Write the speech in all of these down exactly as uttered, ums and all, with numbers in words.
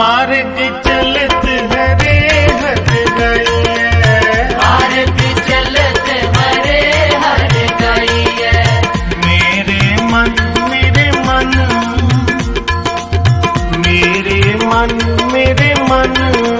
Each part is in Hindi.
मार्ग चलत हरे हर गइए मार्ग चलत हरे हर गइए मेरे मन मेरे मन मेरे मन मेरे मन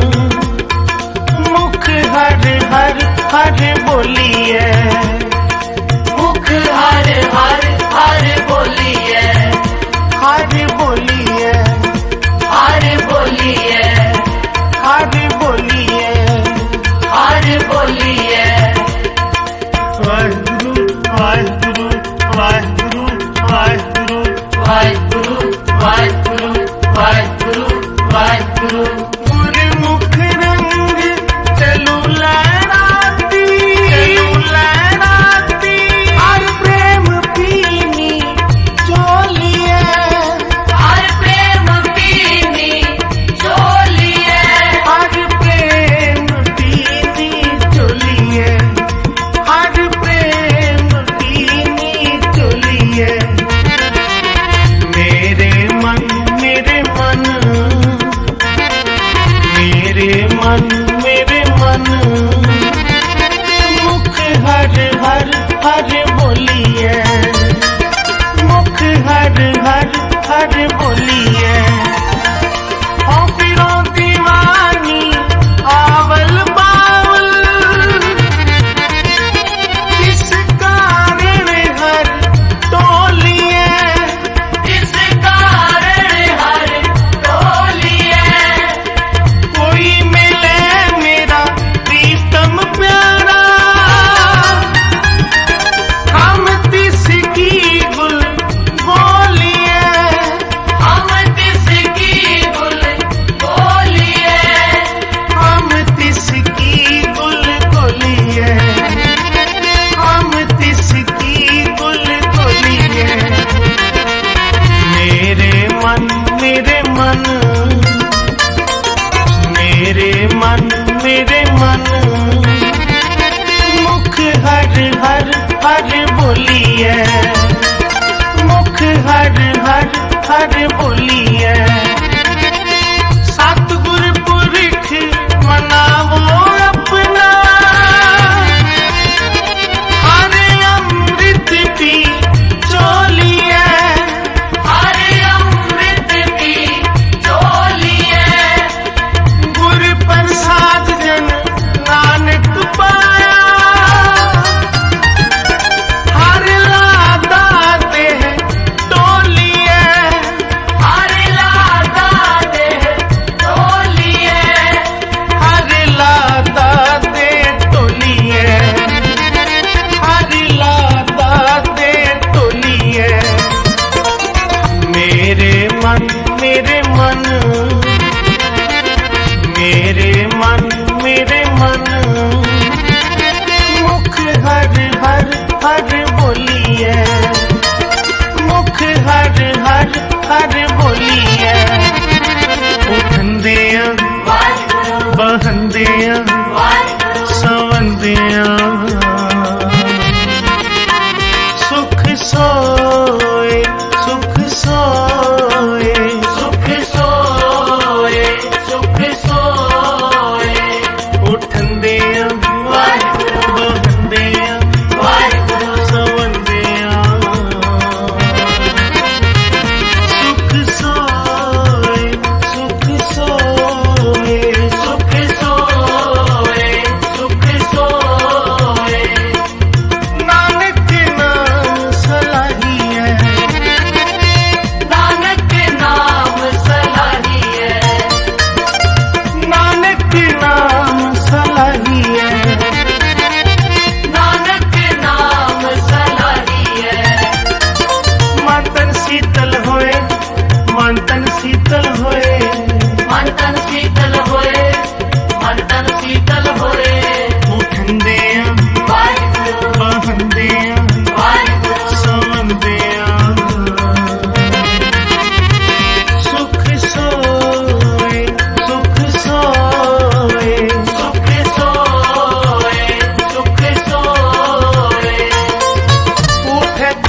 मुख हर हर हर बोलिए मुख हर हर हर बोलिए हर बोलिए हर बोलिए हर बोलिए हर बोलिए वाहिगुरु वाहिगुरु वाहिगुरु वाहिगुरु वाहिगुरु वाहिगुरु वाहिगुरु वाहिगुरु गुरमुख रंग चलू लहराती चलू लहराती हर प्रेम पीनी चोलिए हर प्रेम पीनी चोलिए हर प्रेम पीनी चोलिए हर प्रेम पीनी चोलिए मेरे मन मेरे मन मेरे मन मेरे मन मुख हर हर हर बोलिए मुख हर हर हर बोलिए हो फिरो दीवानी आवल बावल किस कारण हर टोलिए इस कारण हर टोलिए कोई मिले मेरा प्रीतम प्यारा हम तिसकी गुल बोलिए हम किसकी गुल बोलिए हम तिसकी गुल बोलिए हम तिसकी गुल बोलिए मेरे मन मेरे मन मेरे मन मेरे मन मुख हर हर हर बोलिए मुख हर हर हर बोलिए सतगुर पुरख मनावो अपना हर अमृत पी चोलिए हर अमृत की चोलिए गुर प्रसाद जन नानक पाया हर लादा दे टोलिए हर लादा दे टोलिए हर लादा दे टोलिए हर लादा दे टोलिए मेरे मन मेरे मन मेरे मन मेरे मन मुख हर हर हर बोलिए मुख हर हर हर बोलिए उठंदियां वाहिगुरु बहंदियां वाहिगुरु सवंदियां सुख सोए सुख सोए सुख सोए सुख सोए उठंदियां वाहिगुरु बहंदियां वाहिगुरु सवंदियां सुख सोए सुख सोए सुख सोए सुख सोए नानक नाम सलाहिए नानक नाम सलाहिए नानक नाम सलाहिए नानक नाम सलाहिए मन तन शीतल होए मन तन शीतल होए मन तन शीतल होए मन तन शीतल होए उठंदियां वाहिगुरु बहंदियां वाहिगुरु सवंदियां सुख सोए सुख सोए सुख सोए सुख सोए उठत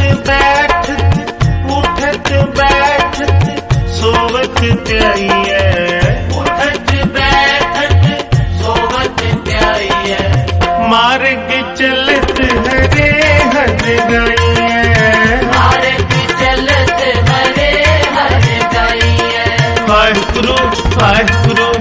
बैठत उठत बैठत सोवत जाइए मार्ग चलत हरे हर गाइए मार्ग चलत हरे हर गाइए वाहिगुरु वाहिगुरु